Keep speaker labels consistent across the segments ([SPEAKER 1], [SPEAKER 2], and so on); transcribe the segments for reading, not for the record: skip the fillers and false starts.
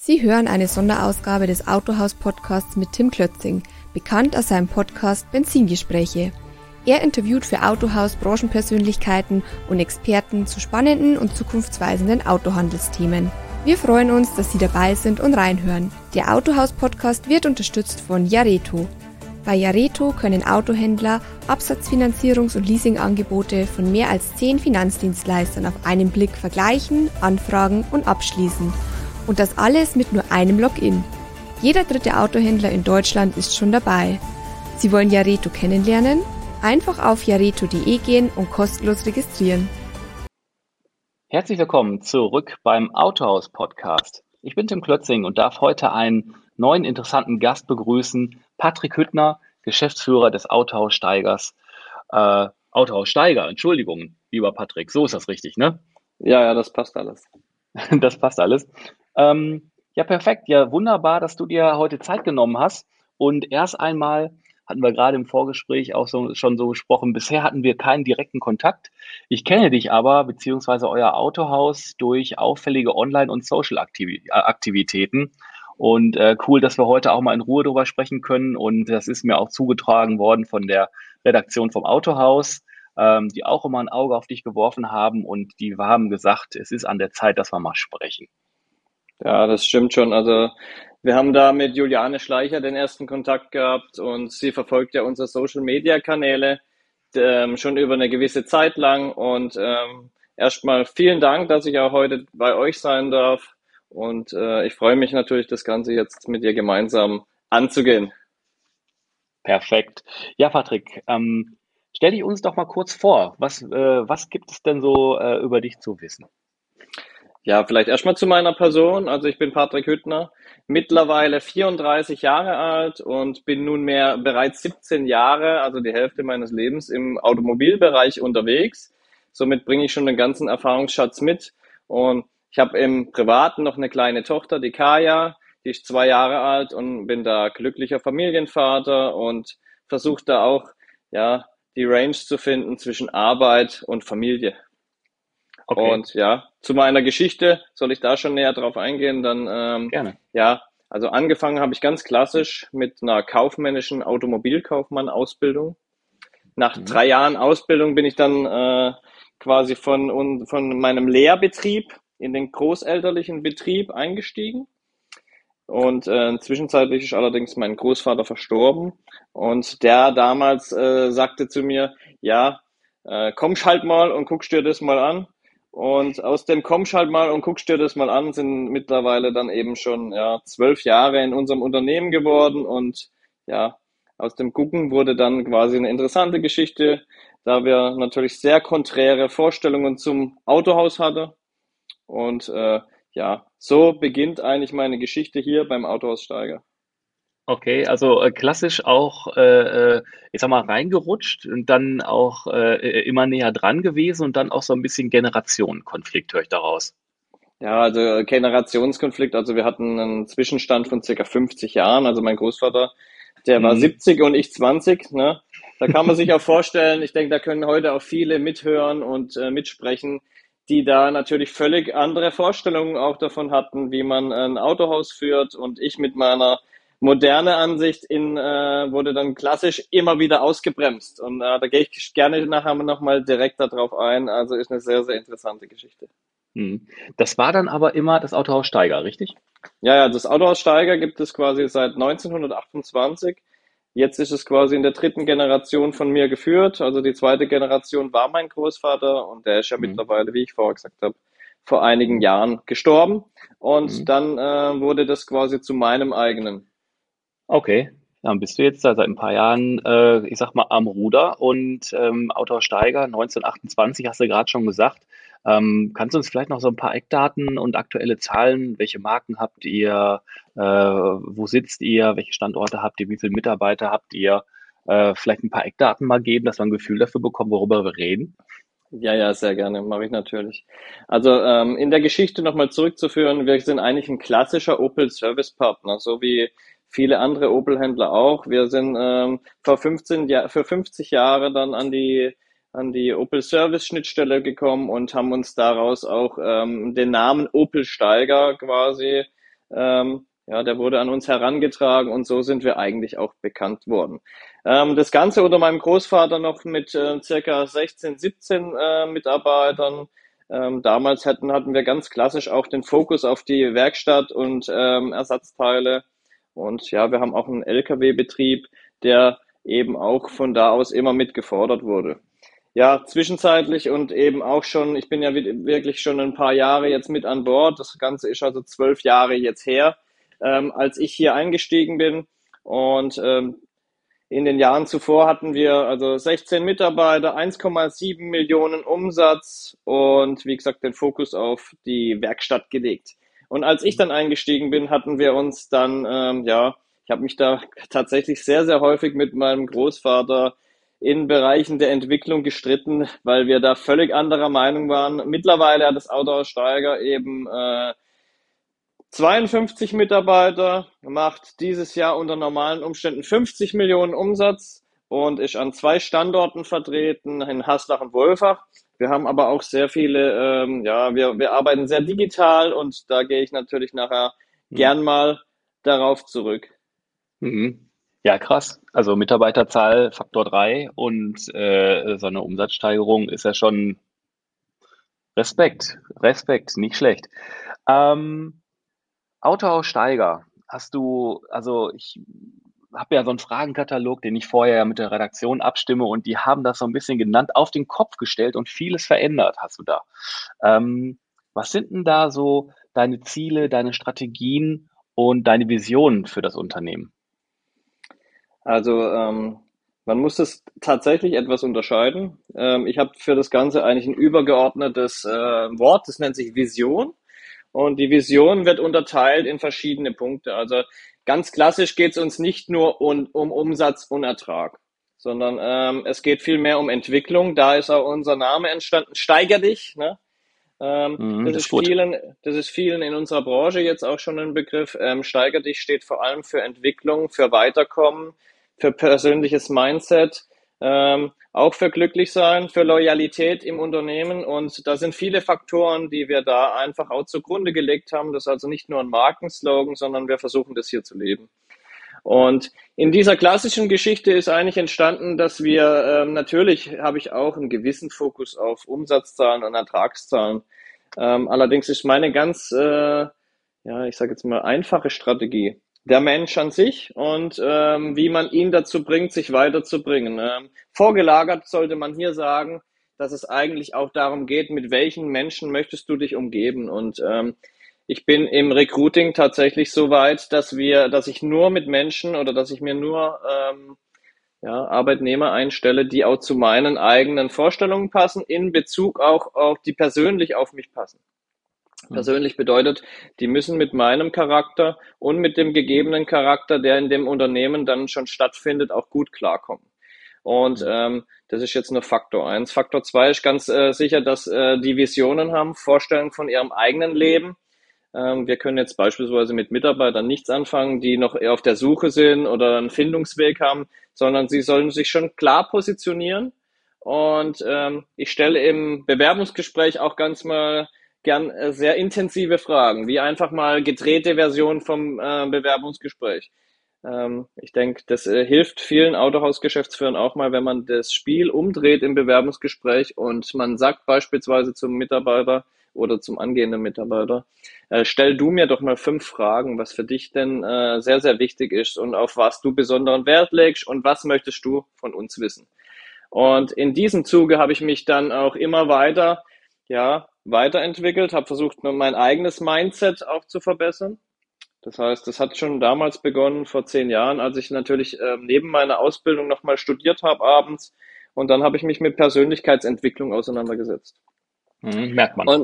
[SPEAKER 1] Sie hören eine Sonderausgabe des Autohaus-Podcasts mit Tim Klötzing, bekannt aus seinem Podcast Benzingespräche. Er interviewt für Autohaus Branchenpersönlichkeiten und Experten zu spannenden und zukunftsweisenden Autohandelsthemen. Wir freuen uns, dass Sie dabei sind und reinhören. Der Autohaus-Podcast wird unterstützt von Jareto. Bei Jareto können Autohändler Absatzfinanzierungs- und Leasingangebote von mehr als 10 Finanzdienstleistern auf einen Blick vergleichen, anfragen und abschließen. Und das alles mit nur einem Login. Jeder dritte Autohändler in Deutschland ist schon dabei. Sie wollen Jareto kennenlernen? Einfach auf jareto.de gehen und kostenlos registrieren.
[SPEAKER 2] Herzlich willkommen zurück beim Autohaus-Podcast. Ich bin Tim Klötzing und darf heute einen neuen interessanten Gast begrüßen, Patrick Hüttner, Geschäftsführer des Autohaus Steigers. Autohaus Steiger, Entschuldigung, lieber Patrick, so ist das richtig, ne?
[SPEAKER 3] Ja, das passt alles.
[SPEAKER 2] Das passt alles. Ja, perfekt. Ja, wunderbar, dass du dir heute Zeit genommen hast. Und erst einmal hatten wir gerade im Vorgespräch auch schon so gesprochen, bisher hatten wir keinen direkten Kontakt. Ich kenne dich aber, beziehungsweise euer Autohaus, durch auffällige Online- und Social-Aktivitäten. Und cool, dass wir heute auch mal in Ruhe darüber sprechen können. Und das ist mir auch zugetragen worden von der Redaktion vom Autohaus, die auch immer ein Auge auf dich geworfen haben. Und die haben gesagt, es ist an der Zeit, dass wir mal sprechen.
[SPEAKER 3] Ja, das stimmt schon. Also wir haben da mit Juliane Schleicher den ersten Kontakt gehabt und sie verfolgt ja unsere Social-Media-Kanäle schon über eine gewisse Zeit lang. Und erstmal vielen Dank, dass ich auch heute bei euch sein darf. Und ich freue mich natürlich, das Ganze jetzt mit dir gemeinsam anzugehen.
[SPEAKER 2] Perfekt. Ja, Patrick, stell dich uns doch mal kurz vor. Was gibt es denn so über dich zu wissen?
[SPEAKER 3] Ja, vielleicht erstmal zu meiner Person. Also ich bin Patrick Hüttner, mittlerweile 34 Jahre alt und bin nunmehr bereits 17 Jahre, also die Hälfte meines Lebens, im Automobilbereich unterwegs. Somit bringe ich schon den ganzen Erfahrungsschatz mit. Und ich habe im Privaten noch eine kleine Tochter, die Kaya, die ist 2 Jahre alt und bin da glücklicher Familienvater und versuche da auch, ja, die Range zu finden zwischen Arbeit und Familie.
[SPEAKER 2] Okay,
[SPEAKER 3] Und ja, zu meiner Geschichte, soll ich da schon näher drauf eingehen? Dann
[SPEAKER 2] gerne.
[SPEAKER 3] ja, also angefangen habe ich ganz klassisch mit einer kaufmännischen Automobilkaufmann-Ausbildung. Nach
[SPEAKER 2] Mhm.
[SPEAKER 3] 3 Jahren Ausbildung bin ich dann quasi von meinem Lehrbetrieb in den großelterlichen Betrieb eingestiegen. Und zwischenzeitlich ist allerdings mein Großvater verstorben. Und der damals sagte zu mir, ja, kommst halt mal und guckst dir das mal an. Und aus dem kommst halt mal und guckst dir das mal an sind mittlerweile dann eben schon 12 Jahre in unserem Unternehmen geworden. Und ja, aus dem Gucken wurde dann quasi eine interessante Geschichte, da wir natürlich sehr konträre Vorstellungen zum Autohaus hatten. Und ja, so beginnt eigentlich meine Geschichte hier beim Autohaus Steiger.
[SPEAKER 2] Okay, also klassisch auch, ich sag mal, reingerutscht und dann auch immer näher dran gewesen und dann auch so ein bisschen Generationenkonflikt, höre ich daraus.
[SPEAKER 3] Ja, also Generationskonflikt, also wir hatten einen Zwischenstand von circa 50 Jahren. Also mein Großvater, der war
[SPEAKER 2] Mhm.
[SPEAKER 3] 70 und ich 20, ne? Da kann man sich auch vorstellen, ich denke, da können heute auch viele mithören und mitsprechen, die da natürlich völlig andere Vorstellungen auch davon hatten, wie man ein Autohaus führt. Und ich mit meiner moderne Ansicht wurde dann klassisch immer wieder ausgebremst. Und da gehe ich gerne nachher nochmal direkt darauf ein. Also ist eine sehr, sehr interessante Geschichte.
[SPEAKER 2] Mhm. Das war dann aber immer das Autohaus Steiger, richtig?
[SPEAKER 3] Ja, das Autohaus Steiger gibt es quasi seit 1928. Jetzt ist es quasi in der dritten Generation von mir geführt. Also die zweite Generation war mein Großvater und der ist ja
[SPEAKER 2] Mhm.
[SPEAKER 3] mittlerweile, wie ich vorher gesagt habe, vor einigen
[SPEAKER 2] Mhm.
[SPEAKER 3] Jahren gestorben. Und
[SPEAKER 2] Mhm.
[SPEAKER 3] dann wurde das quasi zu meinem eigenen.
[SPEAKER 2] Okay, dann bist du jetzt da seit ein paar Jahren, ich sag mal, am Ruder und Autohaus Steiger 1928 hast du gerade schon gesagt. Kannst du uns vielleicht noch so ein paar Eckdaten und aktuelle Zahlen, welche Marken habt ihr, wo sitzt ihr, welche Standorte habt ihr, wie viele Mitarbeiter habt ihr, vielleicht ein paar Eckdaten mal geben, dass wir ein Gefühl dafür bekommen, worüber wir reden?
[SPEAKER 3] Ja, sehr gerne, mache ich natürlich. Also in der Geschichte nochmal zurückzuführen, wir sind eigentlich ein klassischer Opel Service Partner, so wie viele andere Opel-Händler auch. Wir sind für 50 Jahre dann an die Opel Service Schnittstelle gekommen und haben uns daraus auch den Namen Opel Steiger quasi Ja, der wurde an uns herangetragen und so sind wir eigentlich auch bekannt worden. Das Ganze unter meinem Großvater noch mit circa 16, 17 Mitarbeitern. Damals hatten wir ganz klassisch auch den Fokus auf die Werkstatt und Ersatzteile. Und ja, wir haben auch einen LKW-Betrieb, der eben auch von da aus immer mit gefordert wurde. Ja, zwischenzeitlich und eben auch schon, ich bin ja wirklich schon ein paar Jahre jetzt mit an Bord. Das Ganze ist also 12 Jahre jetzt her, als ich hier eingestiegen bin. Und in den Jahren zuvor hatten wir also 16 Mitarbeiter, 1,7 Millionen Umsatz und wie gesagt den Fokus auf die Werkstatt gelegt. Und als ich dann eingestiegen bin, hatten wir uns dann, ja, ich habe mich da tatsächlich sehr, sehr häufig mit meinem Großvater in Bereichen der Entwicklung gestritten, weil wir da völlig anderer Meinung waren. Mittlerweile hat das Autohaus Steiger eben 52 Mitarbeiter, macht dieses Jahr unter normalen Umständen 50 Millionen Umsatz und ist an 2 Standorten vertreten, in Haslach und Wolfach. Wir haben aber auch sehr viele, ja, wir arbeiten sehr digital und da gehe ich natürlich nachher gern mal darauf zurück.
[SPEAKER 2] Mhm. Ja, krass. Also Mitarbeiterzahl Faktor 3 und so eine Umsatzsteigerung ist ja schon Respekt, nicht schlecht. Ähm, Autohaus Steiger, also ich habe ja so einen Fragenkatalog, den ich vorher ja mit der Redaktion abstimme und die haben das so ein bisschen genannt, auf den Kopf gestellt und vieles verändert hast du da. Was sind denn da so deine Ziele, deine Strategien und deine Visionen für das Unternehmen?
[SPEAKER 3] Also man muss das tatsächlich etwas unterscheiden. Ich habe für das Ganze eigentlich ein übergeordnetes Wort, das nennt sich Vision. Und die Vision wird unterteilt in verschiedene Punkte. Also ganz klassisch geht es uns nicht nur um Umsatz und Ertrag, sondern es geht vielmehr um Entwicklung. Da ist auch unser Name entstanden, Steiger dich. Ne?
[SPEAKER 2] Das ist gut.
[SPEAKER 3] Das ist vielen in unserer Branche jetzt auch schon ein Begriff. Steiger dich steht vor allem für Entwicklung, für Weiterkommen, für persönliches Mindset, auch für Glücklichsein, für Loyalität im Unternehmen. Und da sind viele Faktoren, die wir da einfach auch zugrunde gelegt haben. Das ist also nicht nur ein Markenslogan, sondern wir versuchen das hier zu leben. Und in dieser klassischen Geschichte ist eigentlich entstanden, dass wir, natürlich habe ich auch einen gewissen Fokus auf Umsatzzahlen und Ertragszahlen. Allerdings ist meine ganz, ja, ich sage jetzt mal, einfache Strategie der Mensch an sich und wie man ihn dazu bringt, sich weiterzubringen. Vorgelagert sollte man hier sagen, dass es eigentlich auch darum geht, mit welchen Menschen möchtest du dich umgeben. Und ich bin im Recruiting tatsächlich so weit, dass ich nur mit Menschen oder dass ich mir nur ja, Arbeitnehmer einstelle, die auch zu meinen eigenen Vorstellungen passen, in Bezug auch auf die persönlich auf mich passen. Persönlich bedeutet, die müssen mit meinem Charakter und mit dem gegebenen Charakter, der in dem Unternehmen dann schon stattfindet, auch gut klarkommen. Und das ist jetzt nur Faktor 1. Faktor 2 ist ganz sicher, dass die Visionen haben, Vorstellungen von ihrem eigenen Leben. Wir können jetzt beispielsweise mit Mitarbeitern nichts anfangen, die noch eher auf der Suche sind oder einen Findungsweg haben, sondern sie sollen sich schon klar positionieren. Und ich stelle im Bewerbungsgespräch auch ganz mal gern sehr intensive Fragen, wie einfach mal gedrehte Version vom Bewerbungsgespräch. Ich denke, das hilft vielen Autohausgeschäftsführern auch mal, wenn man das Spiel umdreht im Bewerbungsgespräch und man sagt beispielsweise zum Mitarbeiter oder zum angehenden Mitarbeiter, stell du mir doch mal 5 Fragen, was für dich denn sehr, sehr wichtig ist und auf was du besonderen Wert legst und was möchtest du von uns wissen. Und in diesem Zuge habe ich mich dann auch immer weiter, ja, weiterentwickelt, habe versucht, mein eigenes Mindset auch zu verbessern. Das heißt, das hat schon damals begonnen, vor 10 Jahren, als ich natürlich neben meiner Ausbildung nochmal studiert habe abends. Und dann habe ich mich mit Persönlichkeitsentwicklung auseinandergesetzt.
[SPEAKER 2] Merkt man.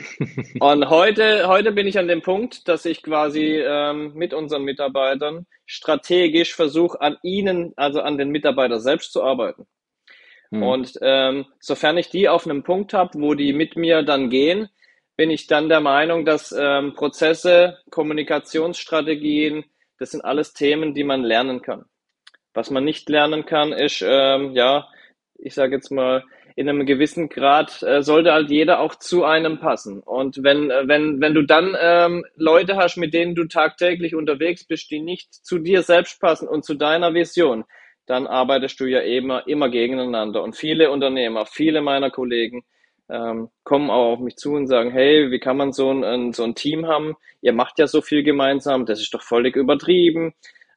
[SPEAKER 3] Und heute bin ich an dem Punkt, dass ich quasi mit unseren Mitarbeitern strategisch versuche, an ihnen, also an den Mitarbeiter selbst zu arbeiten. Und sofern ich die auf einem Punkt habe, wo die mit mir dann gehen, bin ich dann der Meinung, dass Prozesse, Kommunikationsstrategien, das sind alles Themen, die man lernen kann. Was man nicht lernen kann, ist, ja, ich sage jetzt mal, in einem gewissen Grad sollte halt jeder auch zu einem passen. Und wenn du dann Leute hast, mit denen du tagtäglich unterwegs bist, die nicht zu dir selbst passen und zu deiner Vision, dann arbeitest du ja immer gegeneinander. Und viele Unternehmer, viele meiner Kollegen kommen auch auf mich zu und sagen, hey, wie kann man so ein Team haben? Ihr macht ja so viel gemeinsam, das ist doch völlig übertrieben.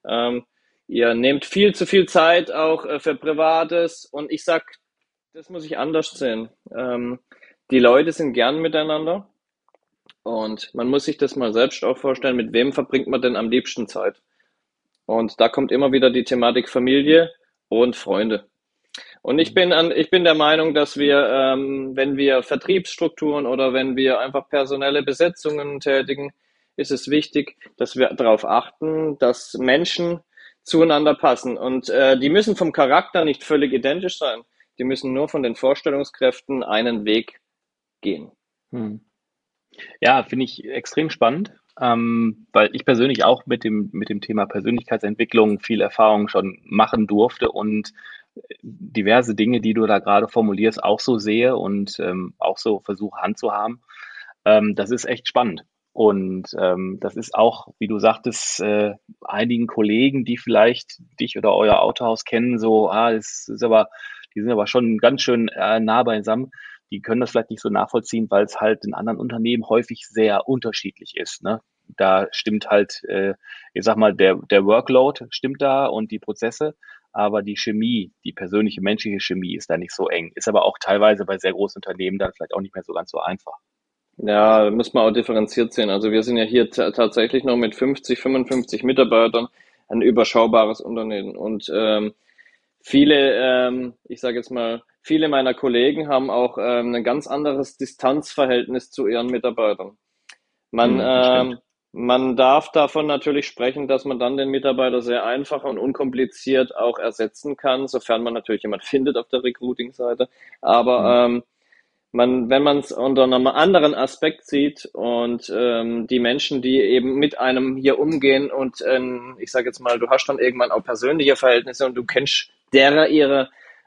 [SPEAKER 3] Ihr nehmt viel zu viel Zeit auch für Privates. Und ich sag, das muss ich anders sehen. Die Leute sind gern miteinander und man muss sich das mal selbst auch vorstellen, mit wem verbringt man denn am liebsten Zeit? Und da kommt immer wieder die Thematik Familie und Freunde. Und ich bin der Meinung, dass wir, wenn wir Vertriebsstrukturen oder wenn wir einfach personelle Besetzungen tätigen, ist es wichtig, dass wir darauf achten, dass Menschen zueinander passen. Und die müssen vom Charakter nicht völlig identisch sein. Die müssen nur von den Vorstellungskräften einen Weg gehen.
[SPEAKER 2] Ja, finde ich extrem spannend, weil ich persönlich auch mit dem Thema Persönlichkeitsentwicklung viel Erfahrung schon machen durfte und diverse Dinge, die du da gerade formulierst, auch so sehe und auch so versuche handzuhaben. Das ist echt spannend. Und das ist auch, wie du sagtest, einigen Kollegen, die vielleicht dich oder euer Autohaus kennen, so, die sind aber schon ganz schön nah beisammen. Die können das vielleicht nicht so nachvollziehen, weil es halt in anderen Unternehmen häufig sehr unterschiedlich ist. Ne? Da stimmt halt, ich sag mal, der Workload stimmt da und die Prozesse, aber die Chemie, die persönliche menschliche Chemie ist da nicht so eng. Ist aber auch teilweise bei sehr großen Unternehmen dann vielleicht auch nicht mehr so ganz so einfach.
[SPEAKER 3] Ja, da muss man auch differenziert sehen. Also wir sind ja hier tatsächlich noch mit 50, 55 Mitarbeitern ein überschaubares Unternehmen. Und viele, ich sage jetzt mal, viele meiner Kollegen haben auch ein ganz anderes Distanzverhältnis zu ihren Mitarbeitern. Man,
[SPEAKER 2] Das stimmt.
[SPEAKER 3] man darf davon natürlich sprechen, dass man dann den Mitarbeiter sehr einfach und unkompliziert auch ersetzen kann, sofern man natürlich jemand findet auf der Recruiting-Seite.
[SPEAKER 2] Hm.
[SPEAKER 3] Aber wenn man es unter einem anderen Aspekt sieht und die Menschen, die eben mit einem hier umgehen und ich sage jetzt mal, du hast dann irgendwann auch persönliche Verhältnisse und du kennst derer ihre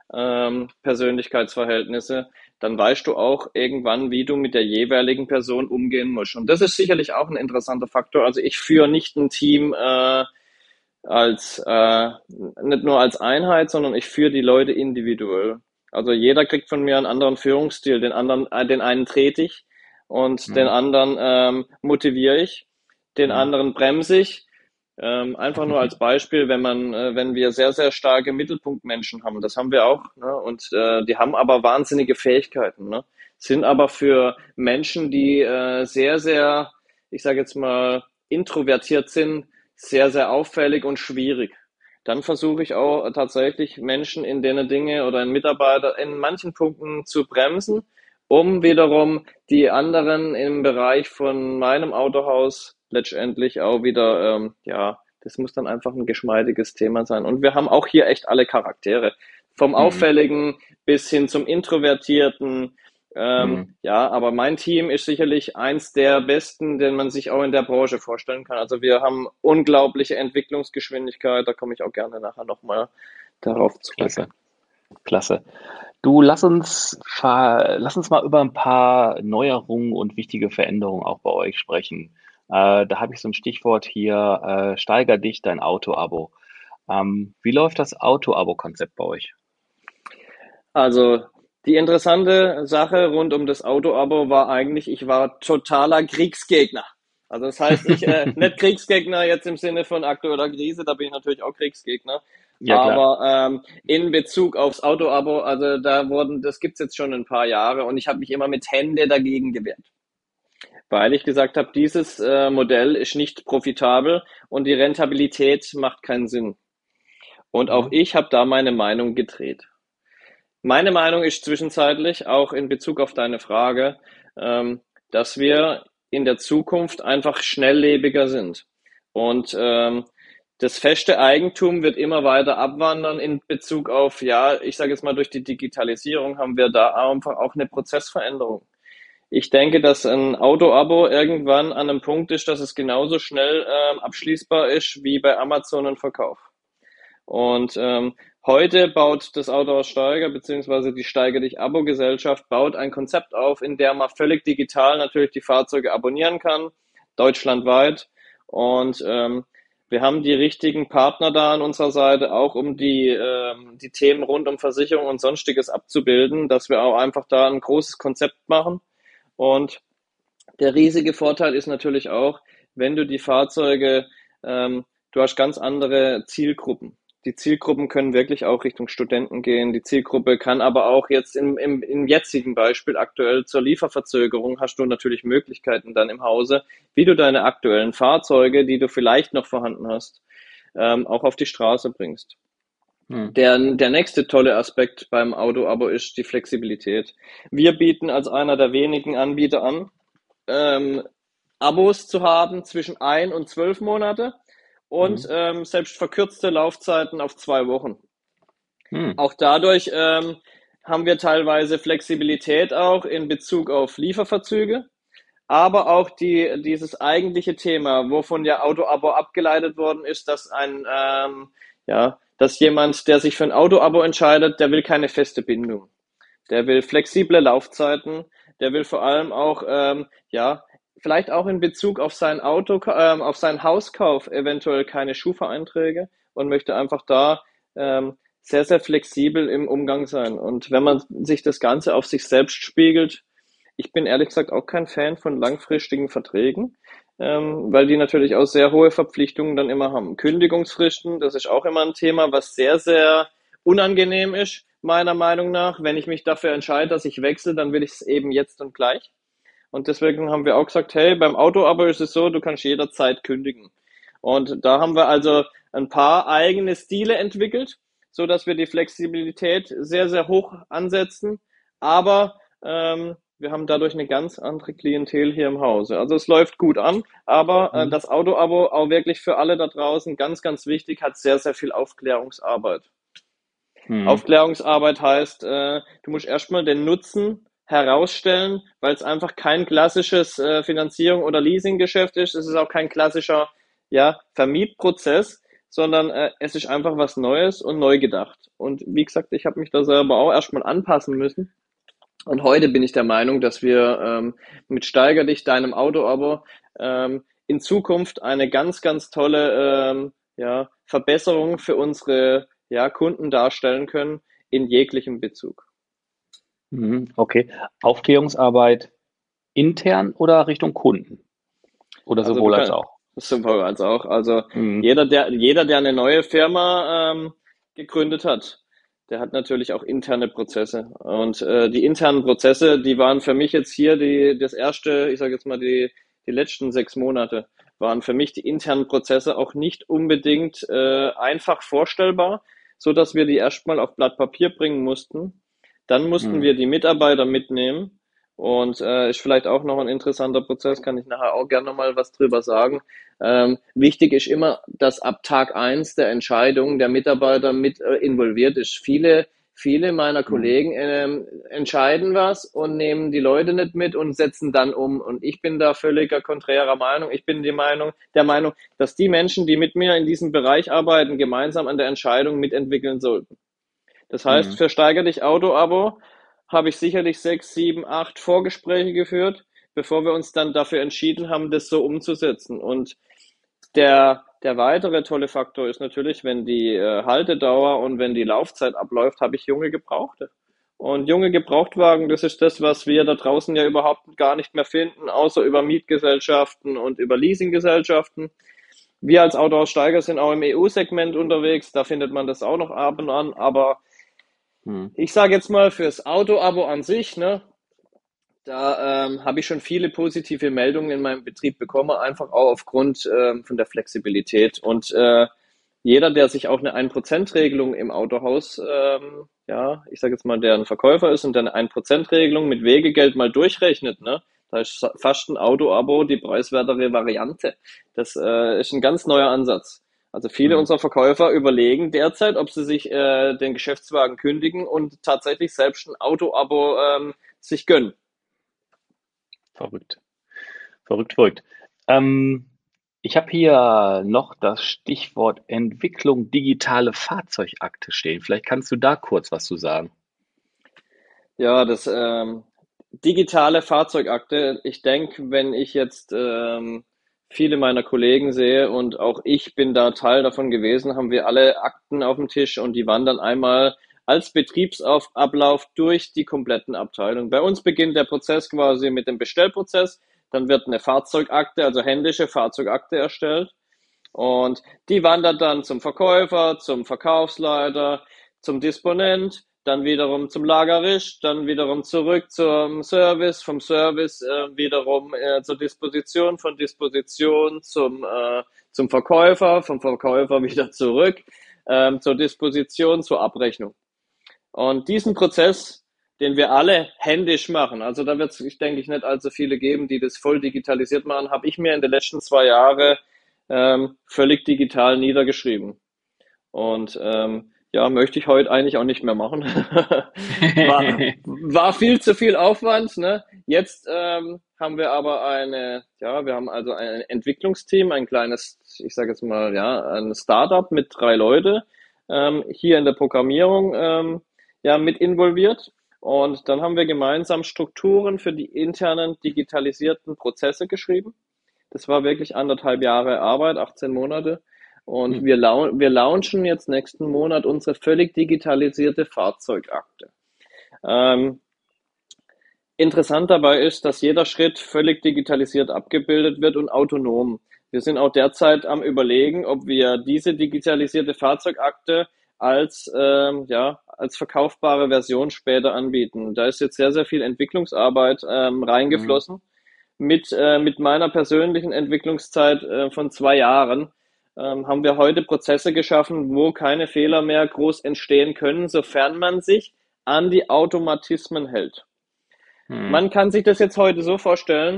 [SPEAKER 3] Persönlichkeitsverhältnisse, dann weißt du auch irgendwann, wie du mit der jeweiligen Person umgehen musst. Und das ist sicherlich auch ein interessanter Faktor. Also ich führe nicht ein Team als nicht nur als Einheit, sondern ich führe die Leute individuell. Also jeder kriegt von mir einen anderen Führungsstil. Den einen trete ich und den
[SPEAKER 2] Hm.
[SPEAKER 3] anderen motiviere ich, den
[SPEAKER 2] Hm.
[SPEAKER 3] anderen bremse ich. Einfach nur als Beispiel, wenn wir sehr, sehr starke Mittelpunktmenschen haben, das haben wir auch, ne? Und die haben aber wahnsinnige Fähigkeiten, ne? Sind aber für Menschen, die sehr, sehr, ich sage jetzt mal, introvertiert sind, sehr, sehr auffällig und schwierig. Dann versuche ich auch tatsächlich Menschen in denen Dinge oder in Mitarbeiter in manchen Punkten zu bremsen, um wiederum die anderen im Bereich von meinem Autohaus letztendlich auch wieder, ja, das muss dann einfach ein geschmeidiges Thema sein. Und wir haben auch hier echt alle Charaktere. Vom
[SPEAKER 2] Hm.
[SPEAKER 3] Auffälligen bis hin zum Introvertierten.
[SPEAKER 2] Hm.
[SPEAKER 3] Ja, aber mein Team ist sicherlich eins der besten, den man sich auch in der Branche vorstellen kann. Also wir haben unglaubliche Entwicklungsgeschwindigkeit. Da komme ich auch gerne nachher nochmal darauf zurück.
[SPEAKER 2] Klasse, klasse. Du, lass uns mal über ein paar Neuerungen und wichtige Veränderungen auch bei euch sprechen. Da habe ich so ein Stichwort hier, steiger dich dein Auto-Abo. Wie läuft das Auto-Abo-Konzept bei euch?
[SPEAKER 3] Also die interessante Sache rund um das Auto-Abo war eigentlich, ich war totaler Kriegsgegner. Also das heißt, ich nicht Kriegsgegner jetzt im Sinne von aktueller Krise, da bin ich natürlich auch Kriegsgegner.
[SPEAKER 2] Ja, klar.
[SPEAKER 3] Aber in Bezug aufs Auto-Abo, also das gibt's jetzt schon ein paar Jahre und ich habe mich immer mit Hände dagegen gewehrt. Weil ich gesagt habe, dieses Modell ist nicht profitabel und die Rentabilität macht keinen Sinn. Und auch
[SPEAKER 2] Mhm.
[SPEAKER 3] ich habe da meine Meinung gedreht. Meine Meinung ist zwischenzeitlich, auch in Bezug auf deine Frage, dass wir in der Zukunft einfach schnelllebiger sind. Und das feste Eigentum wird immer weiter abwandern in Bezug auf, ja, ich sage jetzt mal, durch die Digitalisierung haben wir da einfach auch eine Prozessveränderung. Ich denke, dass ein Auto-Abo irgendwann an einem Punkt ist, dass es genauso schnell abschließbar ist wie bei Amazon ein Verkauf. Und Heute baut das Autohaus Steiger beziehungsweise die Steiger dich Abo-Gesellschaft baut ein Konzept auf, in der man völlig digital natürlich die Fahrzeuge abonnieren kann, deutschlandweit. Und wir haben die richtigen Partner da an unserer Seite, auch um die Themen rund um Versicherung und Sonstiges abzubilden, dass wir auch einfach da ein großes Konzept machen. Und der riesige Vorteil ist natürlich auch, wenn du die Fahrzeuge, du hast ganz andere Zielgruppen. Die Zielgruppen können wirklich auch Richtung Studenten gehen. Die Zielgruppe kann aber auch jetzt im jetzigen Beispiel aktuell zur Lieferverzögerung hast du natürlich Möglichkeiten dann im Hause, wie du deine aktuellen Fahrzeuge, die du vielleicht noch vorhanden hast, auch auf die Straße bringst. Der nächste tolle Aspekt beim Auto-Abo ist die Flexibilität. Wir bieten als einer der wenigen Anbieter an, Abos zu haben zwischen 1 und 12 Monate und selbst verkürzte Laufzeiten auf 2 Wochen. Auch dadurch haben wir teilweise Flexibilität auch in Bezug auf Lieferverzüge, aber auch dieses eigentliche Thema, wovon ja Auto-Abo abgeleitet worden ist, dass dass jemand, der sich für ein Auto-Abo entscheidet, der will keine feste Bindung. Der will flexible Laufzeiten, der will vor allem auch, vielleicht auch in Bezug auf sein auf seinen Hauskauf eventuell keine Schufa-Einträge und möchte einfach da sehr, sehr flexibel im Umgang sein. Und wenn man sich das Ganze auf sich selbst spiegelt, ich bin ehrlich gesagt auch kein Fan von langfristigen Verträgen, weil die natürlich auch sehr hohe Verpflichtungen dann immer haben. Kündigungsfristen, das ist auch immer ein Thema, was sehr, sehr unangenehm ist, meiner Meinung nach. Wenn ich mich dafür entscheide, dass ich wechsle, dann will ich es eben jetzt und gleich. Und deswegen haben wir auch gesagt, hey, beim Auto-Abo ist es so, du kannst jederzeit kündigen. Und da haben wir also ein paar eigene Stile entwickelt, so dass wir die Flexibilität sehr, sehr hoch ansetzen. Aber wir haben dadurch eine ganz andere Klientel hier im Hause. Also es läuft gut an, aber das Auto-Abo auch wirklich für alle da draußen ganz, ganz wichtig, hat sehr, sehr viel Aufklärungsarbeit. Aufklärungsarbeit heißt, du musst erstmal den Nutzen herausstellen, weil es einfach kein klassisches Finanzierung- oder Leasinggeschäft ist. Es ist auch kein klassischer Vermietprozess, sondern es ist einfach was Neues und neu gedacht. Und wie gesagt, ich habe mich da selber auch erstmal anpassen müssen. Und heute bin ich der Meinung, dass wir mit Steiger dich deinem Auto-Abo in Zukunft eine ganz, ganz tolle Verbesserung für unsere Kunden darstellen können in jeglichem Bezug.
[SPEAKER 2] Okay. Aufklärungsarbeit intern oder Richtung Kunden? Oder sowohl als auch?
[SPEAKER 3] Sowohl als auch. Also jeder, der eine neue Firma gegründet hat, der hat natürlich auch interne Prozesse. Und die internen Prozesse, die waren für mich jetzt hier die letzten 6 Monate, waren für mich die internen Prozesse auch nicht unbedingt einfach vorstellbar, so dass wir die erstmal auf Blatt Papier bringen mussten. Dann mussten wir die Mitarbeiter mitnehmen. Und ist vielleicht auch noch ein interessanter Prozess, kann ich nachher auch gerne noch mal was drüber sagen. Wichtig ist immer, dass ab Tag 1 der Entscheidung der Mitarbeiter mit involviert ist. Viele meiner Kollegen entscheiden was und nehmen die Leute nicht mit und setzen dann um. Und ich bin da völliger konträrer Meinung. Ich bin der Meinung, dass die Menschen, die mit mir in diesem Bereich arbeiten, gemeinsam an der Entscheidung mitentwickeln sollten. Das heißt, für Steiger dich Auto-Abo habe ich sicherlich 6, 7, 8 Vorgespräche geführt, bevor wir uns dann dafür entschieden haben, das so umzusetzen. Und der weitere tolle Faktor ist natürlich, wenn die Haltedauer und wenn die Laufzeit abläuft, habe ich junge Gebrauchte. Und junge Gebrauchtwagen, das ist das, was wir da draußen ja überhaupt gar nicht mehr finden, außer über Mietgesellschaften und über Leasinggesellschaften. Wir als Autohaus Steiger sind auch im EU-Segment unterwegs, da findet man das auch noch ab und an, aber ich sage jetzt mal fürs Auto-Abo an sich, ne, da habe ich schon viele positive Meldungen in meinem Betrieb bekommen, einfach auch aufgrund von der Flexibilität. Und jeder, der sich auch eine 1%-Regelung im Autohaus, ich sage jetzt mal, der ein Verkäufer ist und eine 1%-Regelung mit Wegegeld mal durchrechnet, ne, da ist fast ein Auto-Abo die preiswertere Variante. Das ist ein ganz neuer Ansatz. Also viele unserer Verkäufer überlegen derzeit, ob sie sich den Geschäftswagen kündigen und tatsächlich selbst ein Auto-Abo sich gönnen.
[SPEAKER 2] Verrückt. Verrückt. Ich habe hier noch das Stichwort Entwicklung digitale Fahrzeugakte stehen. Vielleicht kannst du da kurz was zu sagen.
[SPEAKER 3] Ja, das digitale Fahrzeugakte. Ich denke, wenn ich jetzt viele meiner Kollegen sehe und auch ich bin da Teil davon gewesen, haben wir alle Akten auf dem Tisch und die wandern einmal als Betriebsablauf durch die kompletten Abteilungen. Bei uns beginnt der Prozess quasi mit dem Bestellprozess, dann wird eine Fahrzeugakte, also händische Fahrzeugakte erstellt und die wandert dann zum Verkäufer, zum Verkaufsleiter, zum Disponent, dann wiederum zum Lagerist, dann wiederum zurück zum Service, vom Service wiederum zur Disposition, von Disposition zum Verkäufer, vom Verkäufer wieder zurück zur Disposition, zur Abrechnung. Und diesen Prozess, den wir alle händisch machen, also da wird es, ich denke, nicht allzu viele geben, die das voll digitalisiert machen, habe ich mir in den letzten 2 Jahren völlig digital niedergeschrieben. Und ja, möchte ich heute eigentlich auch nicht mehr machen. War viel zu viel Aufwand, ne? Jetzt haben wir aber wir haben also ein Entwicklungsteam, ein kleines, ich sage jetzt mal, ja, ein Startup mit 3 Leute hier in der Programmierung ja, mit involviert. Und dann haben wir gemeinsam Strukturen für die internen digitalisierten Prozesse geschrieben. Das war wirklich 1,5 Jahre Arbeit, 18 Monate. Und wir launchen jetzt nächsten Monat unsere völlig digitalisierte Fahrzeugakte. Ähm, Interessant dabei ist, dass jeder Schritt völlig digitalisiert abgebildet wird und autonom. Wir sind auch derzeit am Überlegen, ob wir diese digitalisierte Fahrzeugakte als verkaufbare Version später anbieten. Da ist jetzt sehr, sehr viel Entwicklungsarbeit reingeflossen. Mit meiner persönlichen Entwicklungszeit von 2 Jahren haben wir heute Prozesse geschaffen, wo keine Fehler mehr groß entstehen können, sofern man sich an die Automatismen hält. Man kann sich das jetzt heute so vorstellen,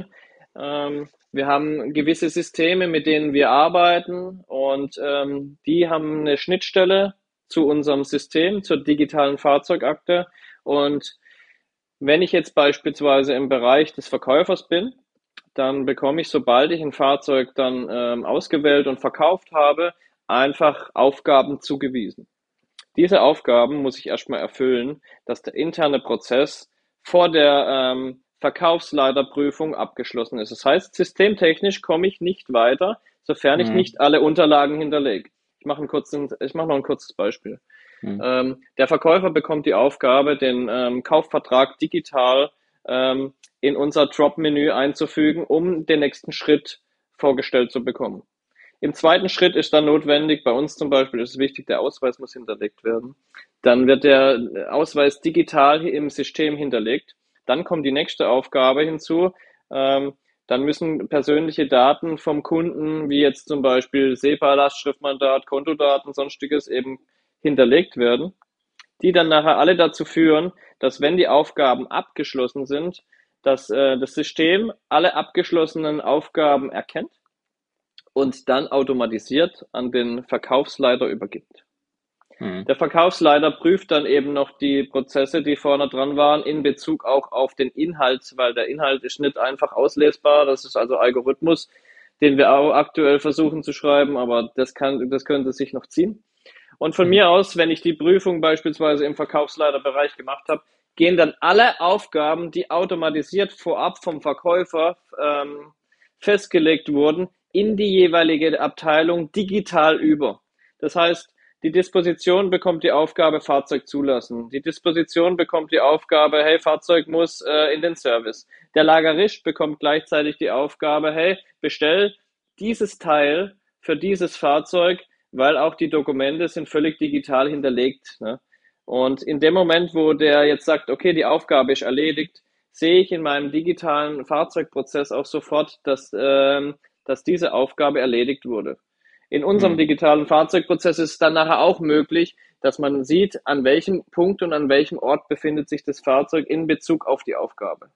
[SPEAKER 3] wir haben gewisse Systeme, mit denen wir arbeiten und die haben eine Schnittstelle zu unserem System, zur digitalen Fahrzeugakte. Und wenn ich jetzt beispielsweise im Bereich des Verkäufers bin, dann bekomme ich, sobald ich ein Fahrzeug dann ausgewählt und verkauft habe, einfach Aufgaben zugewiesen. Diese Aufgaben muss ich erstmal erfüllen, dass der interne Prozess vor der Verkaufsleiterprüfung abgeschlossen ist. Das heißt, systemtechnisch komme ich nicht weiter, sofern ich nicht alle Unterlagen hinterlege. Ich mache noch ein kurzes Beispiel. Der Verkäufer bekommt die Aufgabe, den Kaufvertrag digital in unser Drop-Menü einzufügen, um den nächsten Schritt vorgestellt zu bekommen. Im zweiten Schritt ist dann notwendig, bei uns zum Beispiel ist es wichtig, der Ausweis muss hinterlegt werden. Dann wird der Ausweis digital im System hinterlegt. Dann kommt die nächste Aufgabe hinzu. Dann müssen persönliche Daten vom Kunden, wie jetzt zum Beispiel SEPA, Lastschriftmandat, Kontodaten, sonstiges eben hinterlegt werden, die dann nachher alle dazu führen, dass wenn die Aufgaben abgeschlossen sind, dass das System alle abgeschlossenen Aufgaben erkennt und dann automatisiert an den Verkaufsleiter übergibt. Der Verkaufsleiter prüft dann eben noch die Prozesse, die vorne dran waren, in Bezug auch auf den Inhalt, weil der Inhalt ist nicht einfach auslesbar. Das ist also Algorithmus, den wir auch aktuell versuchen zu schreiben, aber das könnte sich noch ziehen. Und von mir aus, wenn ich die Prüfung beispielsweise im Verkaufsleiterbereich gemacht habe, gehen dann alle Aufgaben, die automatisiert vorab vom Verkäufer festgelegt wurden, in die jeweilige Abteilung digital über. Das heißt, die Disposition bekommt die Aufgabe, Fahrzeug zulassen. Die Disposition bekommt die Aufgabe, hey, Fahrzeug muss in den Service. Der Lagerist bekommt gleichzeitig die Aufgabe, hey, bestell dieses Teil für dieses Fahrzeug, weil auch die Dokumente sind völlig digital hinterlegt. Ne? Und in dem Moment, wo der jetzt sagt, okay, die Aufgabe ist erledigt, sehe ich in meinem digitalen Fahrzeugprozess auch sofort, dass diese Aufgabe erledigt wurde. In unserem digitalen Fahrzeugprozess ist es dann nachher auch möglich, dass man sieht, an welchem Punkt und an welchem Ort befindet sich das Fahrzeug in Bezug auf die Aufgabe.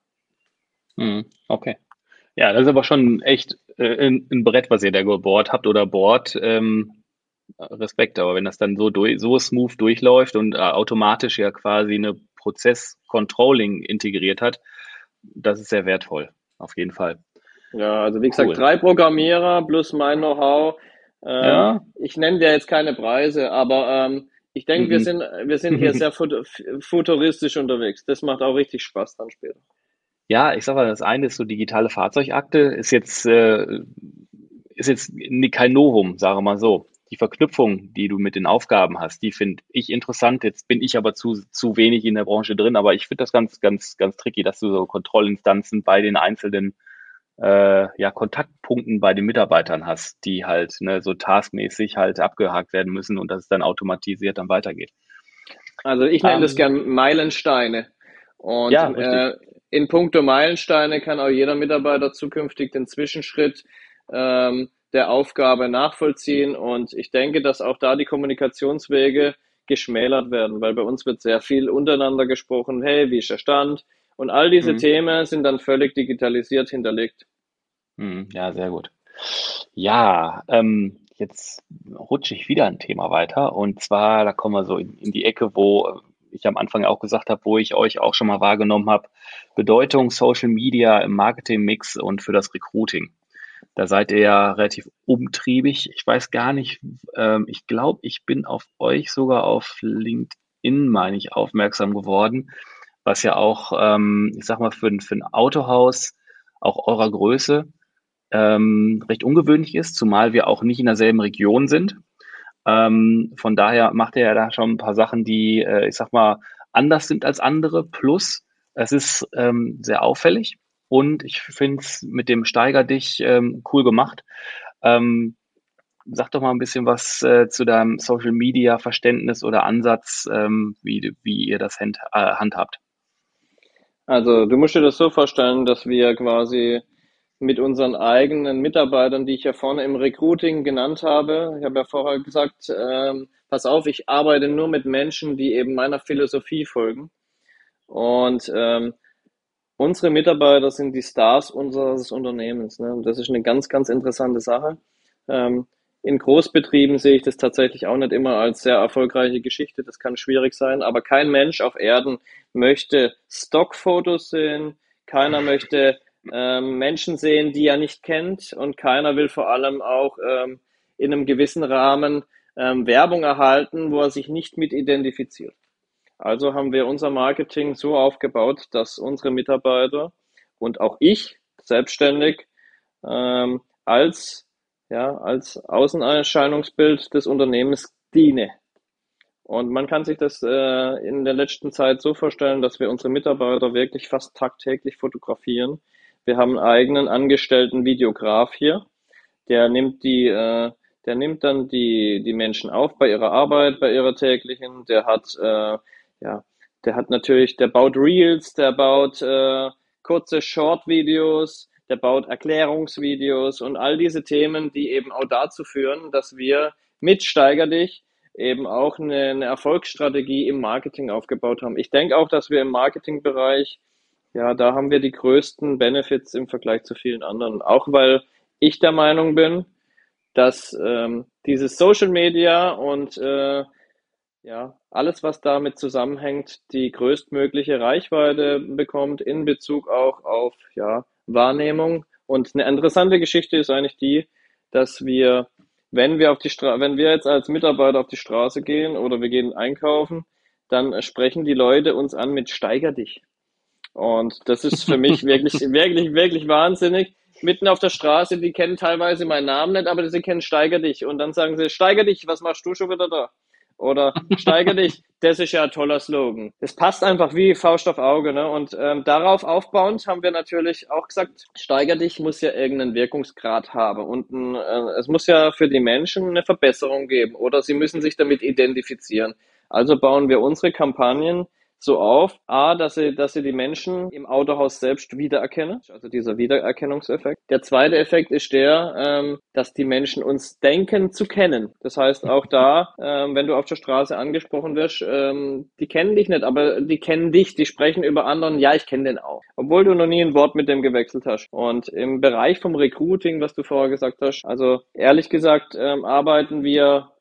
[SPEAKER 2] Okay. Ja, das ist aber schon echt ein Brett, was ihr da gebohrt habt oder bohrt. Respekt, aber wenn das dann so smooth durchläuft und automatisch ja quasi eine Prozess-Controlling integriert hat, das ist sehr wertvoll, auf jeden Fall.
[SPEAKER 3] Ja, also wie gesagt,
[SPEAKER 2] Cool.
[SPEAKER 3] 3 Programmierer plus mein Know-how.
[SPEAKER 2] Ja.
[SPEAKER 3] Ich nenne dir jetzt keine Preise, aber ich denke,
[SPEAKER 2] Mhm.
[SPEAKER 3] wir sind hier sehr futuristisch unterwegs. Das macht auch richtig Spaß dann später.
[SPEAKER 2] Ja, ich sag mal, das eine ist so digitale Fahrzeugakte, ist jetzt kein Novum, sagen wir mal so. Die Verknüpfung, die du mit den Aufgaben hast, die finde ich interessant. Jetzt bin ich aber zu wenig in der Branche drin, aber ich finde das ganz tricky, dass du so Kontrollinstanzen bei den einzelnen ja, Kontaktpunkten bei den Mitarbeitern hast, die halt ne, so taskmäßig halt abgehakt werden müssen und dass es dann automatisiert dann weitergeht.
[SPEAKER 3] Also ich nenne das
[SPEAKER 2] Ähm,
[SPEAKER 3] gern Meilensteine. Und
[SPEAKER 2] ja, richtig.
[SPEAKER 3] in puncto Meilensteine kann auch jeder Mitarbeiter zukünftig den Zwischenschritt der Aufgabe nachvollziehen. Und ich denke, dass auch da die Kommunikationswege geschmälert werden, weil bei uns wird sehr viel untereinander gesprochen. Hey, wie ist der Stand? Und all diese
[SPEAKER 2] Mhm.
[SPEAKER 3] Themen sind dann völlig digitalisiert hinterlegt.
[SPEAKER 2] Mhm. Ja, sehr gut. Ja, jetzt rutsche ich wieder ein Thema weiter. Und zwar, da kommen wir so in die Ecke, wo ich am Anfang auch gesagt habe, wo ich euch auch schon mal wahrgenommen habe, Bedeutung Social Media im Marketing-Mix und für das Recruiting. Da seid ihr ja relativ umtriebig. Ich weiß gar nicht, ich glaube, ich bin auf euch sogar auf LinkedIn, meine ich, aufmerksam geworden, was ja auch, ich sag mal, für ein Autohaus auch eurer Größe recht ungewöhnlich ist, zumal wir auch nicht in derselben Region sind. Von daher macht er ja da schon ein paar Sachen, die, ich sag mal, anders sind als andere. Plus, es ist sehr auffällig und ich finde es mit dem Steiger dich cool gemacht. Ähm, Sag doch mal ein bisschen was zu deinem Social Media Verständnis oder Ansatz, wie ihr das handhabt.
[SPEAKER 3] Also du musst dir das so vorstellen, dass wir quasi mit unseren eigenen Mitarbeitern, die ich ja vorne im Recruiting genannt habe, ich habe ja vorher gesagt, pass auf, ich arbeite nur mit Menschen, die eben meiner Philosophie folgen. Und unsere Mitarbeiter sind die Stars unseres Unternehmens. Ne? Und das ist eine ganz interessante Sache. Ähm, in Großbetrieben sehe ich das tatsächlich auch nicht immer als sehr erfolgreiche Geschichte. Das kann schwierig sein, aber kein Mensch auf Erden möchte Stockfotos sehen. Keiner möchte Menschen sehen, die er nicht kennt. Und keiner will vor allem auch in einem gewissen Rahmen Werbung erhalten, wo er sich nicht mit identifiziert. Also haben wir unser Marketing so aufgebaut, dass unsere Mitarbeiter und auch ich selbstständig als, ja, als Außenerscheinungsbild des Unternehmens diene. Und man kann sich das in der letzten Zeit so vorstellen, dass wir unsere Mitarbeiter wirklich fast tagtäglich fotografieren. Wir haben einen eigenen angestellten Videograf hier, der nimmt der nimmt dann die Menschen auf bei ihrer Arbeit, bei ihrer täglichen. Ja, der baut Reels, der baut kurze Short-Videos, der baut Erklärungsvideos und all diese Themen, die eben auch dazu führen, dass wir mit Steiger dich eben auch eine Erfolgsstrategie im Marketing aufgebaut haben. Ich denke auch, dass wir im Marketingbereich ja, da haben wir die größten Benefits im Vergleich zu vielen anderen. Auch weil ich der Meinung bin, dass dieses Social Media und ja, alles, was damit zusammenhängt, die größtmögliche Reichweite bekommt in Bezug auch auf ja, Wahrnehmung. Und eine interessante Geschichte ist eigentlich die, dass wir, wenn wir jetzt als Mitarbeiter auf die Straße gehen oder wir gehen einkaufen, dann sprechen die Leute uns an mit Steiger dich. Und das ist für mich wirklich wahnsinnig. Mitten auf der Straße, die kennen teilweise meinen Namen nicht, aber sie kennen Steiger dich. Und dann sagen sie, Steiger dich, was machst du schon wieder da? Oder Steiger dich, das ist ja ein toller Slogan. Das passt einfach wie Faust auf Auge. Ne? Und darauf aufbauend haben wir natürlich auch gesagt, Steiger dich muss ja irgendeinen Wirkungsgrad haben. Und es muss ja für die Menschen eine Verbesserung geben. Oder sie müssen sich damit identifizieren. Also bauen wir unsere Kampagnen so auf, dass sie die Menschen im Autohaus selbst wiedererkennen, also dieser Wiedererkennungseffekt. Der zweite Effekt ist der, dass die Menschen uns denken zu kennen. Das heißt auch da, wenn du auf der Straße angesprochen wirst, die kennen dich nicht, aber die kennen dich, die sprechen über anderen, ja, ich kenne den auch. Obwohl du noch nie ein Wort mit dem gewechselt hast. Und im Bereich vom Recruiting, was du vorher gesagt hast, also ehrlich gesagt, arbeiten wir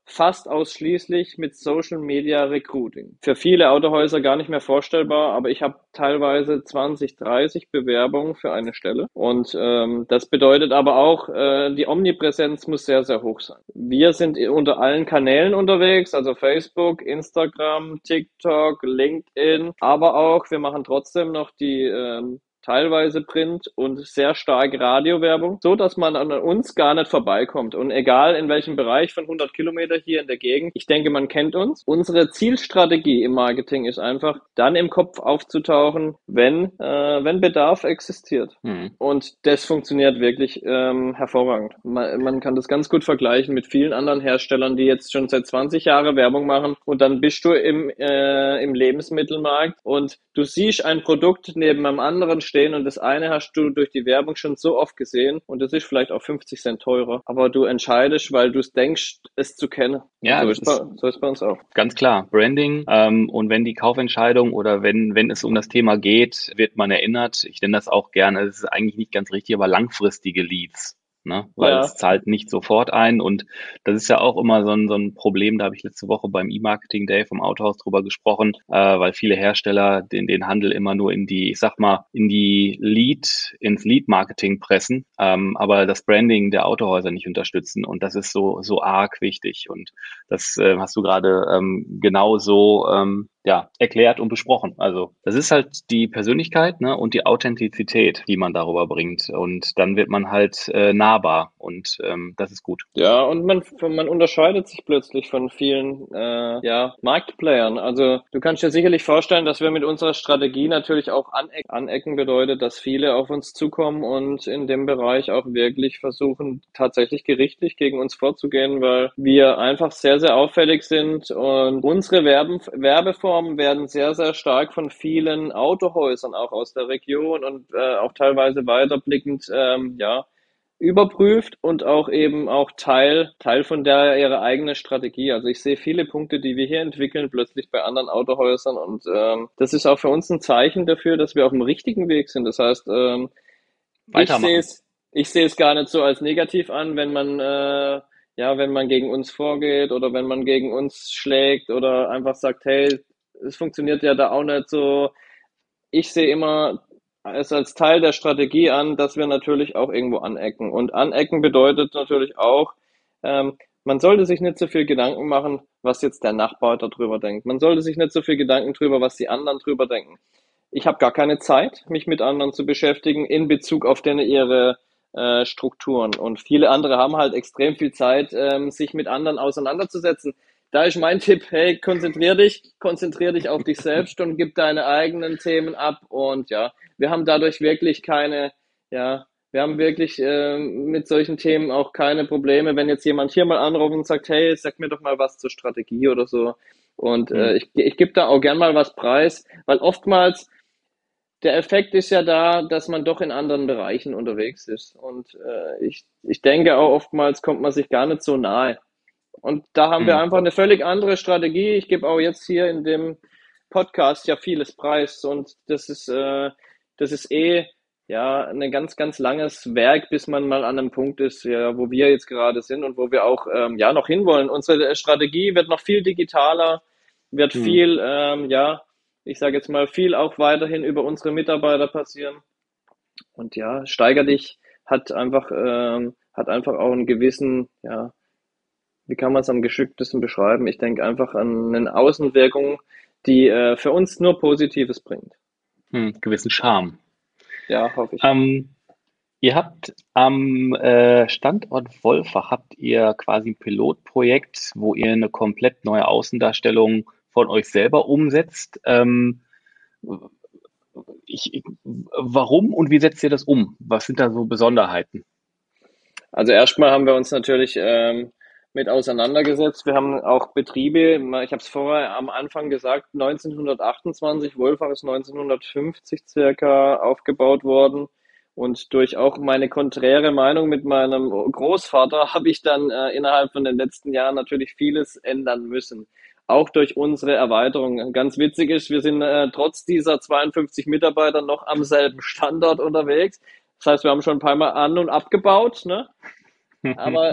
[SPEAKER 3] fast ausschließlich mit Social Media Recruiting. Für viele Autohäuser gar nicht mehr vorstellbar, aber ich habe teilweise 20, 30 Bewerbungen für eine Stelle. Und das bedeutet aber auch, die Omnipräsenz muss sehr, sehr hoch sein. Wir sind unter allen Kanälen unterwegs, also Facebook, Instagram, TikTok, LinkedIn, aber auch, wir machen trotzdem noch die teilweise Print und sehr stark Radiowerbung, so dass man an uns gar nicht vorbeikommt. Und egal in welchem Bereich von 100 Kilometer hier in der Gegend, ich denke, man kennt uns. Unsere Zielstrategie im Marketing ist einfach, dann im Kopf aufzutauchen, wenn Bedarf existiert. Und das funktioniert wirklich hervorragend. Man kann das ganz gut vergleichen mit vielen anderen Herstellern, die jetzt schon seit 20 Jahren Werbung machen, und dann bist du im Lebensmittelmarkt und du siehst ein Produkt neben einem anderen stehen und das eine hast du durch die Werbung schon so oft gesehen und das ist vielleicht auch 50 Cent teurer, aber du entscheidest, weil du denkst, es zu kennen.
[SPEAKER 2] Ja,
[SPEAKER 3] so ist bei uns auch.
[SPEAKER 2] Ganz klar, Branding, und wenn die Kaufentscheidung oder wenn es um das Thema geht, wird man erinnert. Ich nenne das auch gerne, es ist eigentlich nicht ganz richtig, aber langfristige Leads. Ne? Weil
[SPEAKER 3] Ja.
[SPEAKER 2] es zahlt nicht sofort ein und das ist ja auch immer so ein Problem, da habe ich letzte Woche beim E-Marketing Day vom Autohaus drüber gesprochen, weil viele Hersteller den Handel immer nur ins Lead-Marketing pressen, aber das Branding der Autohäuser nicht unterstützen und das ist so arg wichtig und das hast du gerade genau so erklärt und besprochen. Also das ist halt die Persönlichkeit, ne, und die Authentizität, die man darüber bringt. Und dann wird man halt nahbar und das ist gut.
[SPEAKER 3] Ja, und man unterscheidet sich plötzlich von vielen Marktplayern. Also du kannst dir sicherlich vorstellen, dass wir mit unserer Strategie natürlich auch anecken. Anecken bedeutet, dass viele auf uns zukommen und in dem Bereich auch wirklich versuchen, tatsächlich gerichtlich gegen uns vorzugehen, weil wir einfach sehr, sehr auffällig sind und unsere Werbeformen werden sehr, sehr stark von vielen Autohäusern auch aus der Region und auch teilweise weiterblickend überprüft und auch eben auch Teil von ihrer eigenen Strategie. Also ich sehe viele Punkte, die wir hier entwickeln, plötzlich bei anderen Autohäusern und das ist auch für uns ein Zeichen dafür, dass wir auf dem richtigen Weg sind. Das heißt,
[SPEAKER 2] Weitermachen.
[SPEAKER 3] ich sehe es gar nicht so als negativ an, wenn man gegen uns vorgeht oder wenn man gegen uns schlägt oder einfach sagt, hey, es funktioniert ja da auch nicht so. Ich sehe immer es als Teil der Strategie an, dass wir natürlich auch irgendwo anecken. Und anecken bedeutet natürlich auch, man sollte sich nicht so viel Gedanken machen, was jetzt der Nachbar darüber denkt. Man sollte sich nicht so viel Gedanken drüber, was die anderen drüber denken. Ich habe gar keine Zeit, mich mit anderen zu beschäftigen in Bezug auf ihre Strukturen. Und viele andere haben halt extrem viel Zeit, sich mit anderen auseinanderzusetzen. Da ist mein Tipp, hey, konzentrier dich auf dich selbst und gib deine eigenen Themen ab. Und ja, wir haben dadurch wirklich wir haben wirklich mit solchen Themen auch keine Probleme, wenn jetzt jemand hier mal anruft und sagt, hey, sag mir doch mal was zur Strategie oder so. Und ich gebe da auch gern mal was preis, weil oftmals der Effekt ist ja da, dass man doch in anderen Bereichen unterwegs ist. Und ich denke auch oftmals kommt man sich gar nicht so nahe. Und da haben wir
[SPEAKER 2] Hm.
[SPEAKER 3] einfach eine völlig andere Strategie. Ich gebe auch jetzt hier in dem Podcast ja vieles preis und das ist ein ganz, ganz langes Werk, bis man mal an einem Punkt ist, ja, wo wir jetzt gerade sind und wo wir auch noch hinwollen. Unsere Strategie wird noch viel digitaler, wird viel, ich sage jetzt mal, viel auch weiterhin über unsere Mitarbeiter passieren. Und ja, Steiger dich hat einfach auch einen gewissen, wie kann man es am geschicktesten beschreiben? Ich denke einfach an eine Außenwirkung, die für uns nur Positives bringt.
[SPEAKER 2] Gewissen Charme.
[SPEAKER 3] Ja, hoffe ich.
[SPEAKER 2] Ihr habt am Standort Wolfach habt ihr quasi ein Pilotprojekt, wo ihr eine komplett neue Außendarstellung von euch selber umsetzt. Warum und wie setzt ihr das um? Was sind da so Besonderheiten?
[SPEAKER 3] Also erstmal haben wir uns natürlich mit auseinandergesetzt. Wir haben auch Betriebe, ich habe es vorher am Anfang gesagt, 1928, Wolfach ist 1950 circa aufgebaut worden. Und durch auch meine konträre Meinung mit meinem Großvater habe ich dann innerhalb von den letzten Jahren natürlich vieles ändern müssen. Auch durch unsere Erweiterung. Ganz witzig ist, wir sind trotz dieser 52 Mitarbeiter noch am selben Standort unterwegs. Das heißt, wir haben schon ein paar Mal an- und abgebaut, ne? Aber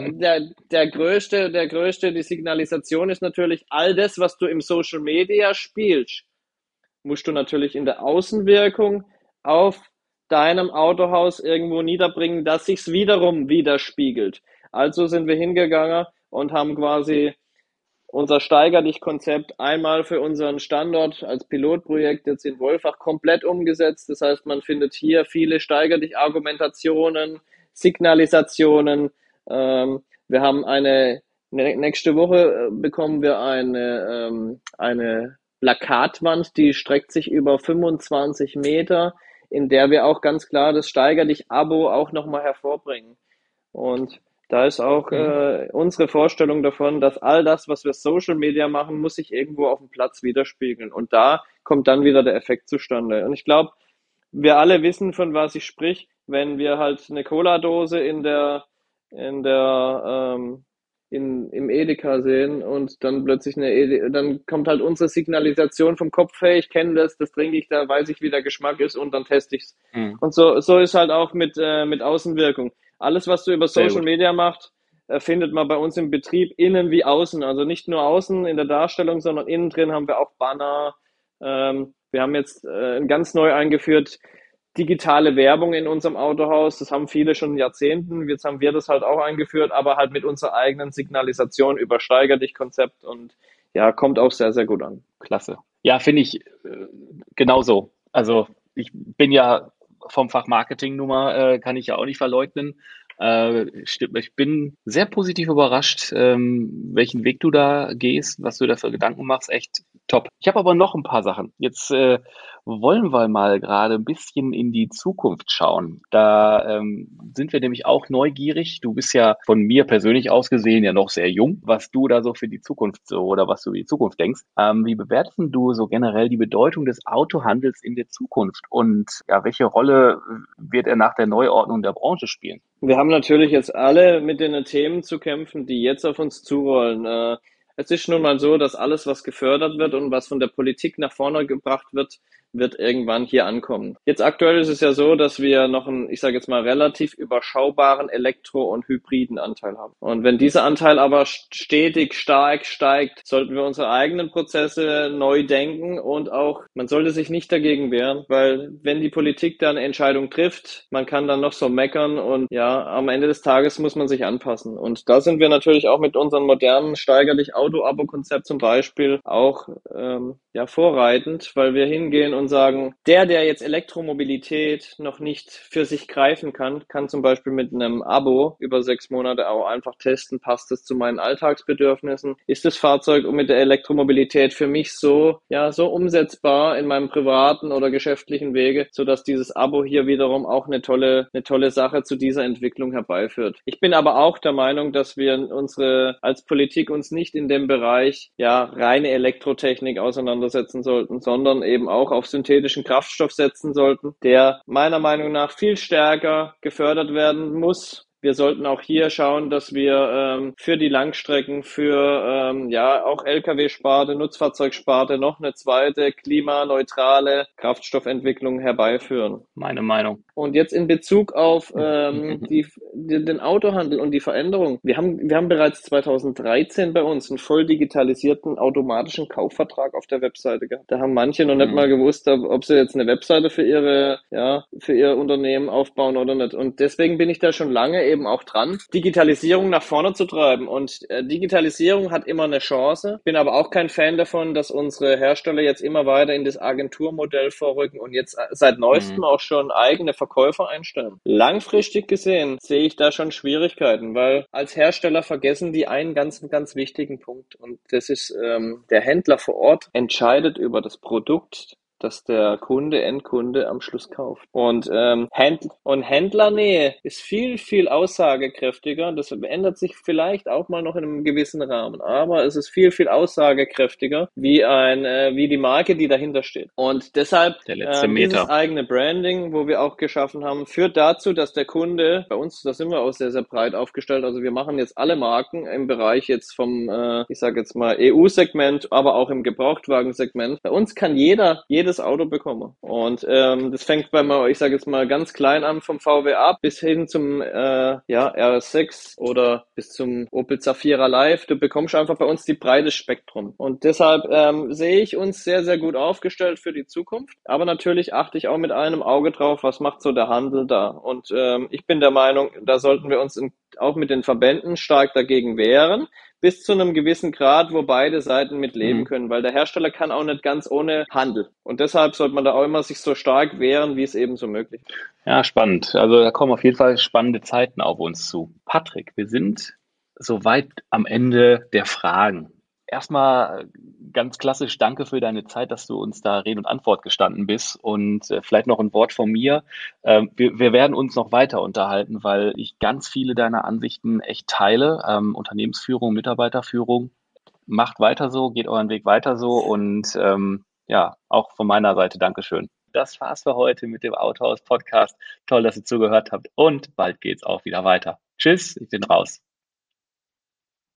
[SPEAKER 3] die Signalisation ist natürlich all das, was du im Social Media spielst, musst du natürlich in der Außenwirkung auf deinem Autohaus irgendwo niederbringen, dass sich's wiederum widerspiegelt. Also sind wir hingegangen und haben quasi unser Steiger dich-Konzept einmal für unseren Standort als Pilotprojekt jetzt in Wolfach komplett umgesetzt. Das heißt, man findet hier viele Steiger dich-Argumentationen, Signalisationen. Wir haben nächste Woche bekommen wir eine Plakatwand, die streckt sich über 25 Meter, in der wir auch ganz klar das Steiger dich-Abo auch nochmal hervorbringen. Und da ist auch unsere Vorstellung davon, dass all das, was wir Social Media machen, muss sich irgendwo auf dem Platz widerspiegeln. Und da kommt dann wieder der Effekt zustande. Und ich glaube, wir alle wissen, von was ich sprich, wenn wir halt eine Cola-Dose im Edeka sehen und dann plötzlich dann kommt halt unsere Signalisation vom Kopf, hey, ich kenne das trinke ich, da weiß ich, wie der Geschmack ist und dann teste ich's.
[SPEAKER 2] Mhm.
[SPEAKER 3] Und so ist halt auch mit Außenwirkung. Alles, was du über Social Media machst, findet man bei uns im Betrieb innen wie außen. Also nicht nur außen in der Darstellung, sondern innen drin haben wir auch Banner. Wir haben jetzt ganz neu eingeführt digitale Werbung in unserem Autohaus. Das haben viele schon Jahrzehnten. Jetzt haben wir das halt auch eingeführt, aber halt mit unserer eigenen Signalisation über Steiger dich-Konzept und ja, kommt auch sehr, sehr gut an.
[SPEAKER 2] Klasse. Ja, finde ich genauso. Also ich bin ja vom Fach Marketing Nummer, kann ich ja auch nicht verleugnen. Ich bin sehr positiv überrascht, welchen Weg du da gehst, was du da für Gedanken machst. Echt top. Ich habe aber noch ein paar Sachen. Jetzt wollen wir mal gerade ein bisschen in die Zukunft schauen. Da sind wir nämlich auch neugierig. Du bist ja von mir persönlich aus gesehen ja noch sehr jung, was du da so für die Zukunft so oder was du über die Zukunft denkst. Wie bewertest du so generell die Bedeutung des Autohandels in der Zukunft und ja, welche Rolle wird er nach der Neuordnung der Branche spielen?
[SPEAKER 3] Wir haben natürlich jetzt alle mit den Themen zu kämpfen, die jetzt auf uns zurollen. Es ist nun mal so, dass alles, was gefördert wird und was von der Politik nach vorne gebracht wird, wird irgendwann hier ankommen. Jetzt aktuell ist es ja so, dass wir noch einen, ich sage jetzt mal, relativ überschaubaren Elektro- und hybriden Anteil haben. Und wenn dieser Anteil aber stetig stark steigt, sollten wir unsere eigenen Prozesse neu denken und auch, man sollte sich nicht dagegen wehren, weil wenn die Politik dann eine Entscheidung trifft, man kann dann noch so meckern und ja, am Ende des Tages muss man sich anpassen. Und da sind wir natürlich auch mit unserem modernen Steigerlich-Auto-Abo-Konzept zum Beispiel auch vorreitend, weil wir hingehen und sagen, der jetzt Elektromobilität noch nicht für sich greifen kann zum Beispiel mit einem Abo über 6 Monate auch einfach testen, passt es zu meinen Alltagsbedürfnissen? Ist das Fahrzeug mit der Elektromobilität für mich so umsetzbar in meinem privaten oder geschäftlichen Wege, sodass dieses Abo hier wiederum auch eine tolle Sache zu dieser Entwicklung herbeiführt. Ich bin aber auch der Meinung, dass wir als Politik uns nicht in dem Bereich reine Elektrotechnik auseinandersetzen sollten, sondern eben auch auf synthetischen Kraftstoff setzen sollten, der meiner Meinung nach viel stärker gefördert werden muss. Wir sollten auch hier schauen, dass wir für die Langstrecken, für auch Lkw-Sparte, Nutzfahrzeugsparte noch eine zweite klimaneutrale Kraftstoffentwicklung herbeiführen.
[SPEAKER 2] Meine Meinung.
[SPEAKER 3] Und jetzt in Bezug auf den Autohandel und die Veränderung. Wir haben bereits 2013 bei uns einen voll digitalisierten automatischen Kaufvertrag auf der Webseite gehabt. Da haben manche noch nicht mal gewusst, ob sie jetzt eine Webseite für ihr Unternehmen aufbauen oder nicht. Und deswegen bin ich da schon lange eben auch dran, Digitalisierung nach vorne zu treiben. Und Digitalisierung hat immer eine Chance. Bin aber auch kein Fan davon, dass unsere Hersteller jetzt immer weiter in das Agenturmodell vorrücken und jetzt seit neuestem auch schon eigene Verkäufer einstellen. Langfristig gesehen sehe ich da schon Schwierigkeiten, weil als Hersteller vergessen die einen ganz, ganz wichtigen Punkt. Und das ist, der Händler vor Ort entscheidet über das Produkt, das der Endkunde am Schluss kauft. Und Händlernähe ist viel, viel aussagekräftiger. Das ändert sich vielleicht auch mal noch in einem gewissen Rahmen. Aber es ist viel, viel aussagekräftiger wie die Marke, die dahinter steht. Und deshalb dieses eigene Branding, wo wir auch geschaffen haben, führt dazu, dass der Kunde, bei uns, da sind wir auch sehr, sehr breit aufgestellt. Also wir machen jetzt alle Marken im Bereich jetzt vom, ich sage jetzt mal EU-Segment, aber auch im Gebrauchtwagensegment. Bei uns kann jeder jedes Auto bekomme. Und das fängt ich sage jetzt mal ganz klein an, vom VW ab bis hin zum RS6 oder bis zum Opel Zafira Live. Du bekommst einfach bei uns die breites Spektrum. Und deshalb sehe ich uns sehr, sehr gut aufgestellt für die Zukunft. Aber natürlich achte ich auch mit einem Auge drauf, was macht so der Handel da. Und ich bin der Meinung, da sollten wir uns auch mit den Verbänden stark dagegen wehren, bis zu einem gewissen Grad, wo beide Seiten mit leben können, weil der Hersteller kann auch nicht ganz ohne Handel. Und deshalb sollte man da auch immer sich so stark wehren, wie es eben so möglich ist.
[SPEAKER 2] Ja, spannend. Also da kommen auf jeden Fall spannende Zeiten auf uns zu. Patrick, wir sind soweit am Ende der Fragen. Erstmal ganz klassisch danke für deine Zeit, dass du uns da Rede und Antwort gestanden bist. Und vielleicht noch ein Wort von mir. Wir werden uns noch weiter unterhalten, weil ich ganz viele deiner Ansichten echt teile. Unternehmensführung, Mitarbeiterführung. Macht weiter so, geht euren Weg weiter so. Und auch von meiner Seite Dankeschön. Das war's für heute mit dem Autohaus Podcast. Toll, dass ihr zugehört habt. Und bald geht's auch wieder weiter. Tschüss, ich bin raus.